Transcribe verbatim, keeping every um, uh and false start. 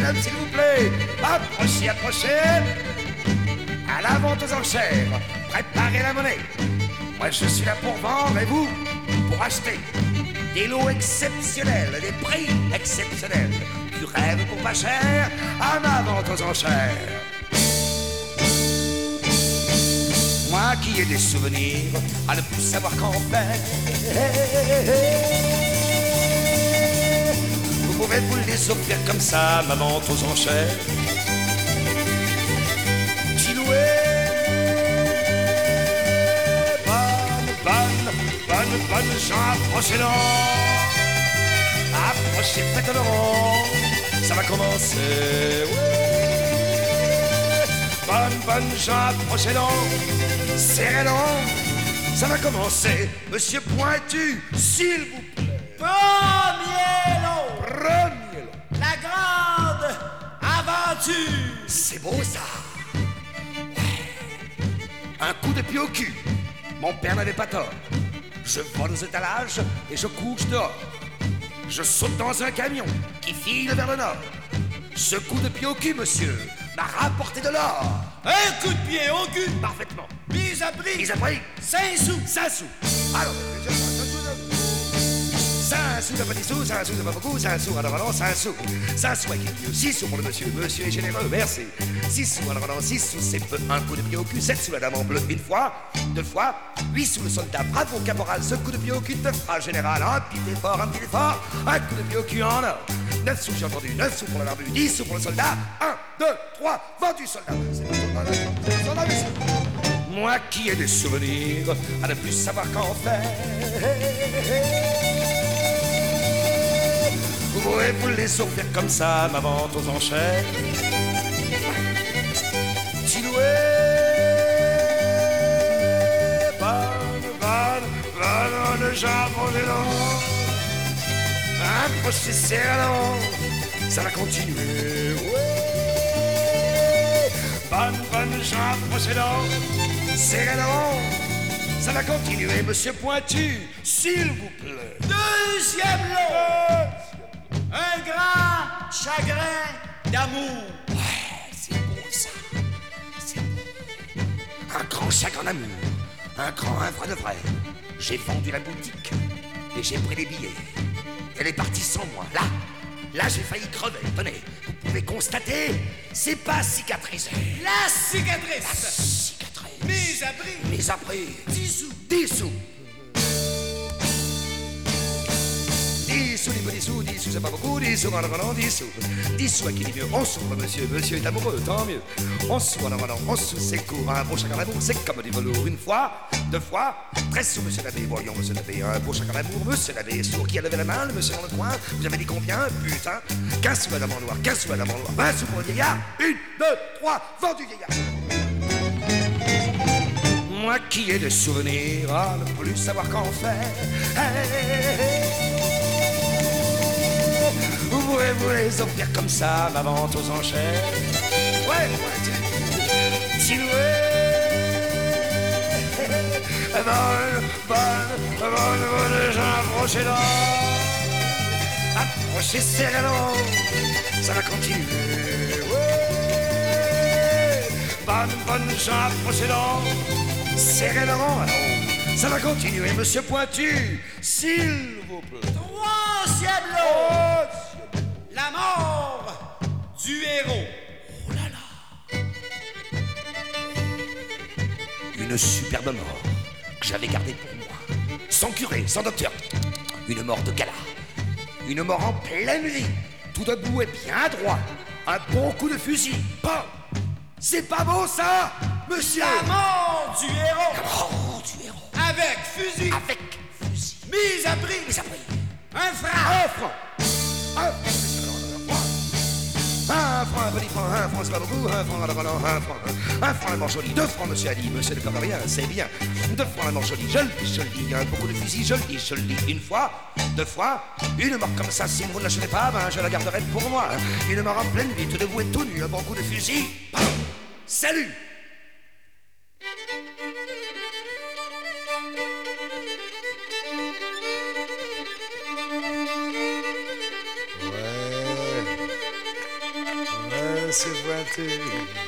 mesdames, s'il vous plaît. Approchez, approchez. À la vente aux enchères, préparez la monnaie. Moi, je suis là pour vendre et vous, pour acheter. Des lots exceptionnels, des prix exceptionnels. Du rêve pour pas cher, à ma vente aux enchères. Moi qui ai des souvenirs, à ne plus savoir qu'en faire. Vous pouvez vous les offrir comme ça, ma vente aux enchères. Chiloué, bonne, bonne, bonne, bonne gens, approchez-le. Approchez, faites-le rond, ça va commencer, ouais. Bonne, bonne gens, approchez-le, serrez-le, ça va commencer. Monsieur Pointu, s'il vous plaît. Premier lot, Premier lot. la grande aventure. C'est beau ça. Ouais. Un coup de pied au cul. Mon père n'avait pas tort. Je vole aux étalages et je couche dehors. Je saute dans un camion qui file vers le nord. Ce coup de pied au cul, monsieur, m'a rapporté de l'or. Un coup de pied au cul. Parfaitement. Mise à prix. Mise à prix. Cinq sous. Cinq sous. Alors, cinq sous, ça pas dix sous, cinq sous, ça pas beaucoup, cinq sous, alors alors, cinq sous. Cinq sous avec mieux, six sous pour le monsieur, monsieur est généreux, merci. Six sous, alors alors, six sous, c'est peu, un coup de pied au cul, sept sous la dame en bleu, une fois, deux fois, huit sous le soldat, bravo caporal, ce coup de pied au cul te fera général, un petit effort, un petit effort, un coup de pied au cul en or. Neuf sous, j'ai entendu, neuf sous pour le barbu, dix sous pour le soldat, un, deux, trois, vendu soldat. C'est pas soldat, c'est pas soldat, monsieur. Moi qui ai des souvenirs, à ne plus savoir qu'en faire. Vous pouvez vous les offrir comme ça, ma vente aux enchères. Chiloué, bonne, bonne, bonne, bonne, gens, approchez-le. Approchez, serrez-le, ça va continuer, ouais. Bonne, bonne, gens, approchez-le, serrez-le, ça va continuer, monsieur Pointu, s'il vous plaît. Deuxième lot. Un grand chagrin d'amour. Ouais, c'est beau ça. C'est beau. Un grand chagrin d'amour. Un grand, un vrai de vrai. J'ai vendu la boutique et j'ai pris les billets. Elle est partie sans moi. Là, là j'ai failli crever. Tenez, vous pouvez constater, c'est pas cicatrisé. La cicatrice. La cicatrice. Mise à prix. Mise à prix. Dix sous. Dix sous. Dix sous, dix sous, dix sous, c'est pas beaucoup, dix sous, alors alors, dix sous. Dix sous, à qui dit mieux, on souffre, monsieur, monsieur est amoureux, tant mieux. On sous, alors alors, on sous, c'est court, un beau chagrin d'amour, c'est comme du velours, une fois, deux fois, treize sous, monsieur l'abbé, voyons, monsieur l'abbé, un beau chagrin d'amour, monsieur l'abbé, sourd qui a levé la main, le monsieur dans le coin, vous avez dit combien, putain, quinze sous, madame en noir, quinze sous, madame en noir, vingt sous pour le vieillard, une, deux, trois, vendu vieillard. Moi qui ai des souvenirs, à ne plus savoir qu'en faire. Vous pourrez vous les offrir comme ça, ma vente aux enchères. Ouais, ouais, tu... Chiloué. Bonne, bonne, bonne, bonne, gens, approchez-le. Approchez, serrez-le. Ça va continuer, ouais. Bonne, bonne, gens, approchez-le. Serrez-le, alors. Ça va continuer, monsieur Pointu, s'il vous plaît. Troisième lot. La mort du héros. Oh là là. Une superbe mort que j'avais gardée pour moi. Sans curé, sans docteur. Une mort de gala. Une mort en pleine vie. Tout debout et bien droit. Un bon coup de fusil. Bam. C'est pas beau ça, monsieur. La mort du héros. La mort du héros. Avec fusil. Avec fusil. Mise à prix. Mise à prix. Un franc. Un franc. Un franc. Un franc, un petit franc, un franc, c'est pas beaucoup, un franc, alors, alors, un franc, un franc, la mort jolie, deux francs, monsieur Ali, monsieur ne perd rien, c'est bien, deux francs, la mort jolie, je le dis, je le dis, il y a beaucoup de fusils, je le dis, je le dis, une fois, deux fois, une mort comme ça, si vous ne l'achetez pas, ben, je la garderai pour moi, une mort en pleine vie, tout debout et tout nu, un bon coup de fusil, bam, salut. se pointer.